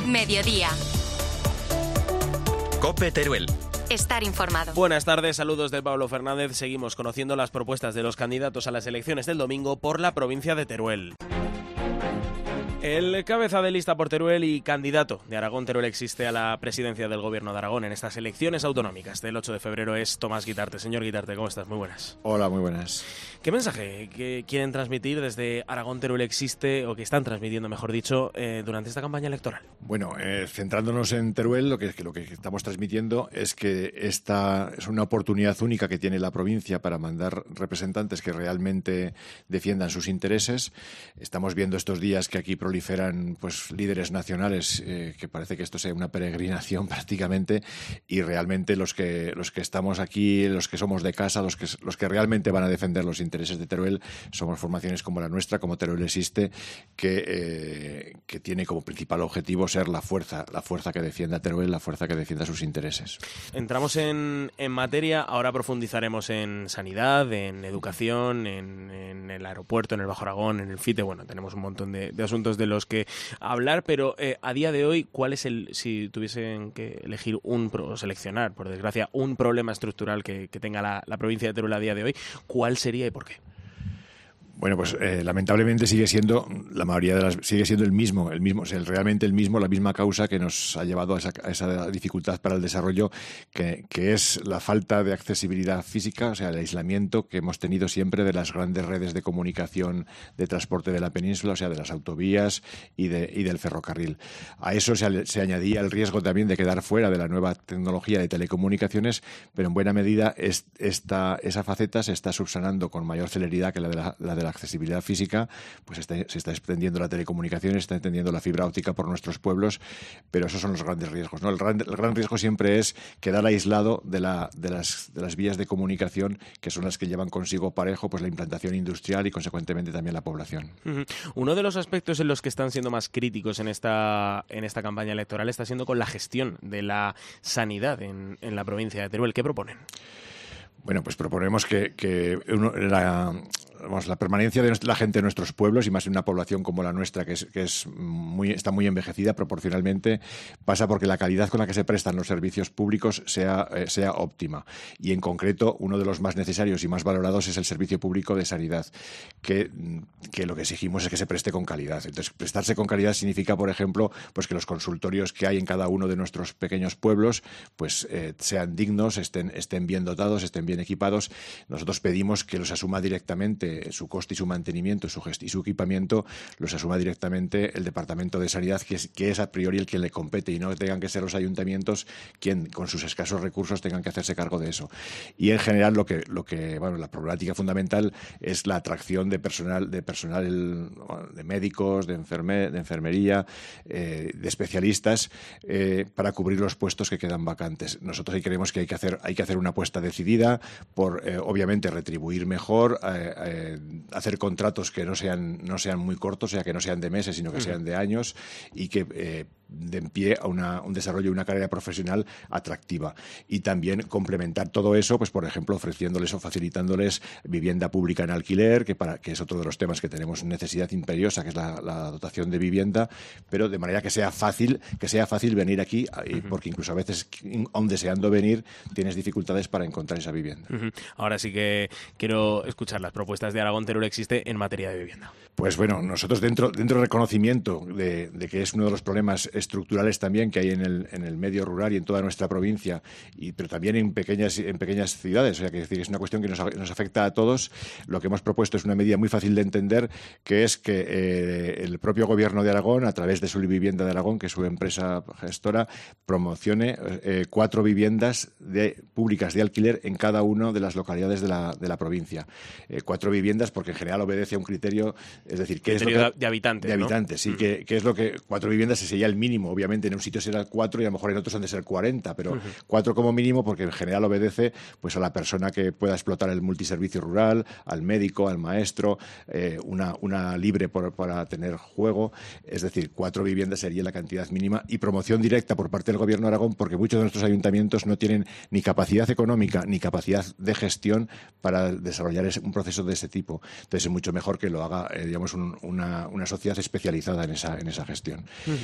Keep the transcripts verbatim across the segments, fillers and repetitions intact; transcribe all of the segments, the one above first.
Mediodía. COPE Teruel. Estar informado. Buenas tardes, saludos de Pablo Fernández. Seguimos conociendo las propuestas de los candidatos a las elecciones del domingo por la provincia de Teruel. El cabeza de lista por Teruel y candidato de Aragón Teruel Existe a la presidencia del Gobierno de Aragón en estas elecciones autonómicas del ocho de febrero es Tomás Guitarte. Señor Guitarte, ¿cómo estás? Muy buenas. Hola, muy buenas. ¿Qué mensaje que quieren transmitir desde Aragón Teruel Existe, o que están transmitiendo, mejor dicho, eh, durante esta campaña electoral? Bueno, eh, centrándonos en Teruel, lo que, lo que estamos transmitiendo es que esta es una oportunidad única que tiene la provincia para mandar representantes que realmente defiendan sus intereses. Estamos viendo estos días que aquí proliferan pues líderes nacionales, eh, que parece que esto sea una peregrinación prácticamente, y realmente los que los que estamos aquí, los que somos de casa, los que los que realmente van a defender los intereses de Teruel, somos formaciones como la nuestra, como Teruel Existe, que, eh, que tiene como principal objetivo ser la fuerza, la fuerza que defienda a Teruel, la fuerza que defienda sus intereses. Entramos en, en materia, ahora profundizaremos en sanidad, en educación, en, en el aeropuerto, en el Bajo Aragón, en el FITE. Bueno, tenemos un montón de, de asuntos de los que hablar, pero eh, a día de hoy, ¿cuál es el, si tuviesen que elegir un, o seleccionar, por desgracia, un problema estructural que, que tenga la, la provincia de Teruel a día de hoy, cuál sería y por qué? Bueno, pues eh, lamentablemente sigue siendo la mayoría de las sigue siendo el mismo, el mismo, o sea, realmente el mismo, la misma causa que nos ha llevado a esa, a esa dificultad para el desarrollo, que, que es la falta de accesibilidad física, o sea, el aislamiento que hemos tenido siempre de las grandes redes de comunicación de transporte de la península, o sea, de las autovías y, de, y del ferrocarril. A eso se, se añadía el riesgo también de quedar fuera de la nueva tecnología de telecomunicaciones, pero en buena medida es, esta, esa faceta se está subsanando con mayor celeridad que la de la, la de la accesibilidad física, pues está, se está extendiendo la telecomunicación, se está extendiendo la fibra óptica por nuestros pueblos, pero esos son los grandes riesgos, ¿no? El gran, el gran riesgo siempre es quedar aislado de, la, de, las, de las vías de comunicación, que son las que llevan consigo parejo pues la implantación industrial y consecuentemente también la población. Uh-huh. Uno de los aspectos en los que están siendo más críticos en esta, en esta campaña electoral está siendo con la gestión de la sanidad en, en la provincia de Teruel. ¿Qué proponen? Bueno, pues proponemos que, que uno, la, vamos, la permanencia de la gente en nuestros pueblos, y más en una población como la nuestra, que, es, que es muy, está muy envejecida proporcionalmente, pasa porque la calidad con la que se prestan los servicios públicos sea, eh, sea óptima. Y en concreto, uno de los más necesarios y más valorados es el servicio público de sanidad, que, que lo que exigimos es que se preste con calidad. Entonces, prestarse con calidad significa, por ejemplo, pues que los consultorios que hay en cada uno de nuestros pequeños pueblos pues eh, sean dignos, estén, estén bien dotados, estén bien equipados. Nosotros pedimos que los asuma directamente su coste y su mantenimiento su gest- y su equipamiento, los asuma directamente el Departamento de Sanidad, que es, que es a priori el que le compete, y no tengan que ser los ayuntamientos quien con sus escasos recursos tengan que hacerse cargo de eso. Y en general lo que, lo que bueno, la problemática fundamental es la atracción de personal, de personal de médicos, de, enferme, de enfermería, eh, de especialistas eh, para cubrir los puestos que quedan vacantes. Nosotros ahí creemos que hay que hacer, hay que hacer una apuesta decidida por, eh, obviamente, retribuir mejor, eh, eh, hacer contratos que no sean, no sean muy cortos, o sea, que no sean de meses, sino que sean de años, y que eh, den pie a una, un desarrollo y una carrera profesional atractiva. Y también complementar todo eso, pues por ejemplo, ofreciéndoles o facilitándoles vivienda pública en alquiler, que, para, que es otro de los temas que tenemos necesidad imperiosa, que es la, la dotación de vivienda, pero de manera que sea fácil, que sea fácil venir aquí, porque incluso a veces, aun deseando venir, tienes dificultades para encontrar esa vivienda. Uh-huh. Ahora sí que quiero escuchar las propuestas de Aragón Teruel Existe en materia de vivienda. Pues bueno, nosotros dentro, dentro del reconocimiento de, de que es uno de los problemas estructurales también que hay en el, en el medio rural y en toda nuestra provincia, y, pero también en pequeñas, en pequeñas ciudades, o sea, que es, decir, es una cuestión que nos, nos afecta a todos. Lo que hemos propuesto es una medida muy fácil de entender, que es que eh, el propio Gobierno de Aragón, a través de Solivivienda de Aragón, que es su empresa gestora, promocione eh, cuatro viviendas de, públicas de alquiler en cada una de las localidades de la, de la provincia. Eh, cuatro viviendas porque en general obedece a un criterio, es decir, ¿qué es lo que, de habitantes, de ¿no? habitantes, sí, mm. que, que es lo que cuatro viviendas sería el mínimo. Obviamente en un sitio será cuatro y a lo mejor en otros han de ser cuarenta, pero uh-huh. cuatro como mínimo, porque en general obedece pues a la persona que pueda explotar el multiservicio rural, al médico, al maestro, eh, una, una libre por, para tener juego. Es decir, cuatro viviendas sería la cantidad mínima, y promoción directa por parte del Gobierno de Aragón, porque muchos de nuestros ayuntamientos no tienen ni capacidad económica ni capacidad de gestión para desarrollar ese, un proceso de ese tipo. Entonces es mucho mejor que lo haga eh, digamos un, una, una sociedad especializada en esa, en esa gestión. Uh-huh. Y luego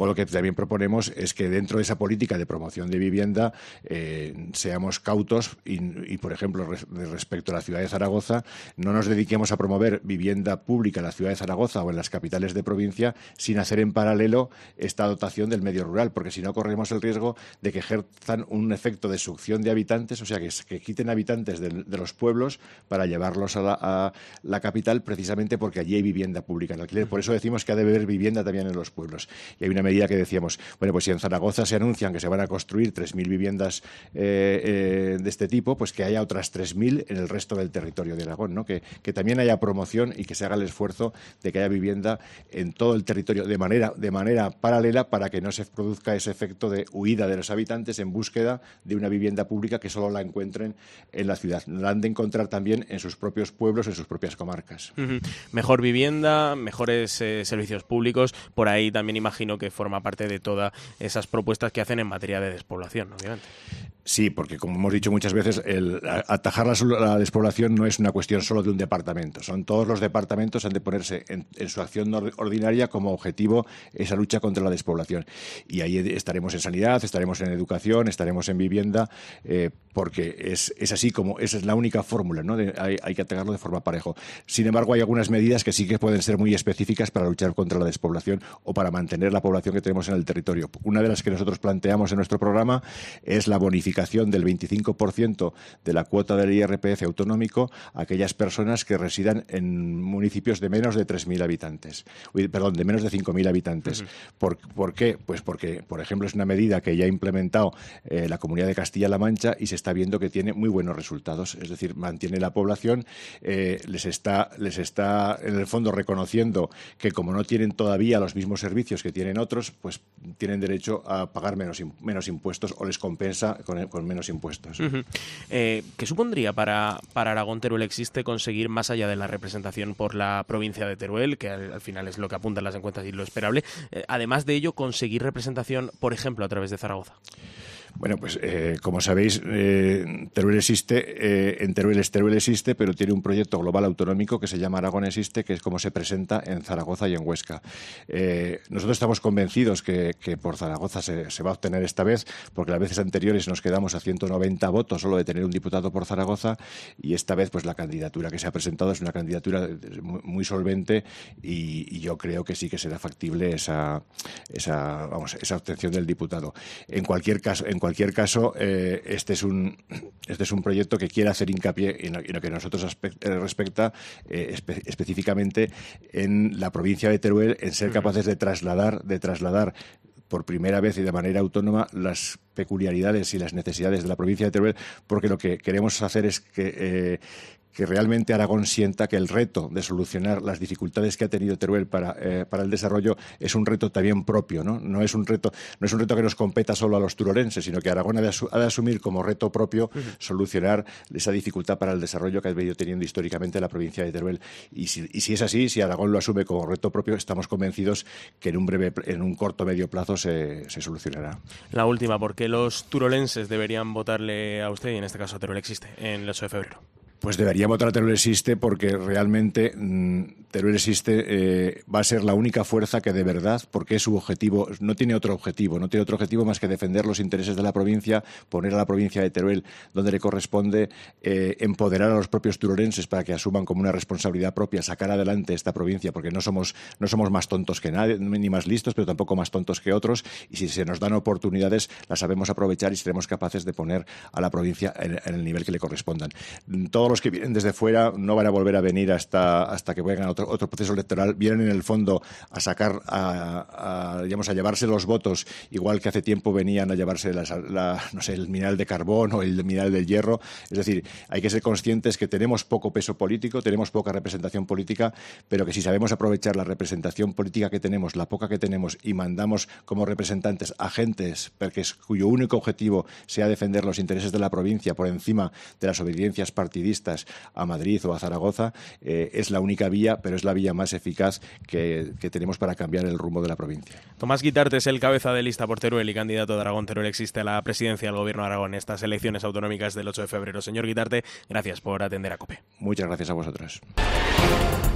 luego lo que también proponemos es que dentro de esa política de promoción de vivienda eh, seamos cautos y, y, por ejemplo, res, respecto a la ciudad de Zaragoza, no nos dediquemos a promover vivienda pública en la ciudad de Zaragoza o en las capitales de provincia sin hacer en paralelo esta dotación del medio rural, porque si no corremos el riesgo de que ejerzan un efecto de succión de habitantes, o sea, que, que quiten habitantes de, de los pueblos para llevarlos a la, a la capital, precisamente porque allí hay vivienda pública en alquiler. Por eso decimos que ha de haber vivienda también en los pueblos. Y hay una medida que decíamos, bueno, pues si en Zaragoza se anuncian que se van a construir tres mil viviendas eh, eh, de este tipo, pues que haya otras tres mil en el resto del territorio de Aragón, ¿no? Que, que también haya promoción y que se haga el esfuerzo de que haya vivienda en todo el territorio de manera, de manera paralela para que no se produzca ese efecto de huida de los habitantes en búsqueda de una vivienda pública que solo la encuentren en la ciudad. La han de encontrar también en sus propios pueblos, en sus propias comarcas. Uh-huh. Mejor vivienda, mejores eh, servicios públicos, por ahí también imagino que forma parte de todas esas propuestas que hacen en materia de despoblación, obviamente. Sí, porque como hemos dicho muchas veces, el atajar la, la despoblación no es una cuestión solo de un departamento. Son todos los departamentos han de ponerse en, en su acción ordinaria como objetivo esa lucha contra la despoblación. Y ahí estaremos en sanidad, estaremos en educación, estaremos en vivienda, eh, porque es, es así como esa es la única fórmula, ¿no? De, hay, hay que atacarlo de forma parejo. Sin embargo, hay algunas medidas que sí que pueden ser muy específicas para luchar contra la despoblación o para mantener la población que tenemos en el territorio. Una de las que nosotros planteamos en nuestro programa es la bonificación del veinticinco por ciento de la cuota del I R P F autonómico a aquellas personas que residan en municipios de menos de tres mil habitantes. Uy, perdón, de menos de cinco mil habitantes. Uh-huh. ¿Por, ¿Por qué? Pues porque, por ejemplo, es una medida que ya ha implementado eh, la Comunidad de Castilla-La Mancha y se está viendo que tiene muy buenos resultados. Es decir, mantiene la población, eh, les está, les está en el fondo reconociendo que como no tienen todavía los mismos servicios que tienen otros, pues tienen derecho a pagar menos, menos impuestos o les compensa con con menos impuestos. Uh-huh. Eh, ¿Qué supondría para, para Aragón Teruel Existe conseguir, más allá de la representación por la provincia de Teruel, que al, al final es lo que apuntan las encuestas y lo esperable, eh, además de ello, conseguir representación, por ejemplo, a través de Zaragoza? Bueno, pues eh, como sabéis, eh, Teruel existe, eh, en Teruel es Teruel existe, pero tiene un proyecto global autonómico que se llama Aragón Existe, que es como se presenta en Zaragoza y en Huesca. Eh, nosotros estamos convencidos que, que por Zaragoza se, se va a obtener esta vez, porque las veces anteriores nos quedamos a ciento noventa votos solo de tener un diputado por Zaragoza, y esta vez pues la candidatura que se ha presentado es una candidatura muy, muy solvente y, y yo creo que sí que será factible esa, esa, vamos, esa obtención del diputado. En cualquier caso, en cualquier caso, eh, este es un este es un proyecto que quiere hacer hincapié en lo, en lo que a nosotros aspect, eh, respecta eh, espe, específicamente en la provincia de Teruel, en ser capaces de trasladar de trasladar por primera vez y de manera autónoma las peculiaridades y las necesidades de la provincia de Teruel, porque lo que queremos hacer es que eh, que realmente Aragón sienta que el reto de solucionar las dificultades que ha tenido Teruel para, eh, para el desarrollo es un reto también propio, ¿no? No es un reto, no es un reto que nos competa solo a los turolenses, sino que Aragón ha de, asu- ha de asumir como reto propio uh-huh. solucionar esa dificultad para el desarrollo que ha venido teniendo históricamente la provincia de Teruel. Y si, y si es así, si Aragón lo asume como reto propio, estamos convencidos que en un breve, en un corto medio plazo se, se solucionará. La última, ¿por qué los turolenses deberían votarle a usted, y en este caso a Teruel Existe, en el ocho de febrero? Pues debería votar a Teruel Existe porque realmente mmm, Teruel Existe eh, va a ser la única fuerza que de verdad, porque es su objetivo, no tiene otro objetivo, no tiene otro objetivo más que defender los intereses de la provincia, poner a la provincia de Teruel donde le corresponde, eh, empoderar a los propios turolenses para que asuman como una responsabilidad propia sacar adelante esta provincia, porque no somos, no somos más tontos que nadie, ni más listos, pero tampoco más tontos que otros, y si se nos dan oportunidades las sabemos aprovechar y seremos capaces de poner a la provincia en, en el nivel que le correspondan. Todos los que vienen desde fuera no van a volver a venir hasta, hasta que vengan a otro, otro proceso electoral. Vienen en el fondo a sacar, a, a, digamos, a llevarse los votos, igual que hace tiempo venían a llevarse la, la, no sé, el mineral de carbón o el mineral del hierro. Es decir, hay que ser conscientes que tenemos poco peso político, tenemos poca representación política, pero que si sabemos aprovechar la representación política que tenemos, la poca que tenemos, y mandamos como representantes a gentes porque, cuyo único objetivo sea defender los intereses de la provincia por encima de las obediencias partidistas a Madrid o a Zaragoza, eh, es la única vía, pero es la vía más eficaz que, que tenemos para cambiar el rumbo de la provincia. Tomás Guitarte es el cabeza de lista por Teruel y candidato de Aragón Teruel Existe a la presidencia del Gobierno de Aragón en estas elecciones autonómicas del ocho de febrero. Señor Guitarte, gracias por atender a COPE. Muchas gracias a vosotros.